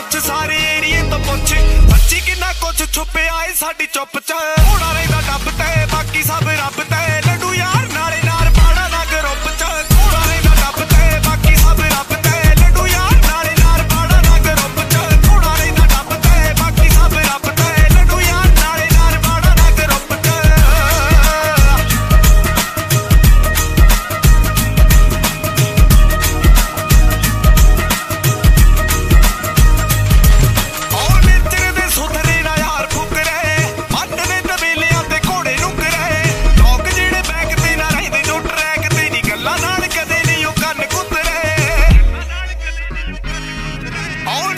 ਪੁੱਛ ਸਾਰੇ ਏਰੀਏ ਤੋਂ ਪੁੱਛ ਸੱਚੀ ਕਿੰਨਾ ਕੁਝ ਛੁਪਿਆ ਏ ਸਾਡੀ ਚੁੱਪ ਚ ਥੋੜਾ ਰਹਿੰਦਾ ਡੱਬ ਤੇ ਬਾਕੀ ਸਭ ਰੱਬ ਤੇ ਲੱਡੂ ਯਾਰ ਨਾਲੇ ਨਾਰ ਪਾੜਾ ਨਾ ਗਰੁੱਪ ਚ ਥੋੜਾ ਰਹਿੰਦਾ ਡੱਬ ਤੇ ਬਾਕੀ ਸਭ ਰੱਬ ਤੇ ਲੱਡੂ ਯਾਰ ਨਾਲੇ ਨਾਰ ਪਾੜਾ ਨਾ ਗਰੁੱਪ ਚ ਥੋੜਾ ਰਹਿੰਦਾ ਡੱਬ ਤੇ ਬਾਕੀ ਸਭ ਰੱਬ ਤੇ ਲੱਡੂ ਯਾਰ ਨਾਲੇ ਨਾਰ ਪਾੜਾ ਨਾ ਗਰੁੱਪ ਚ Oh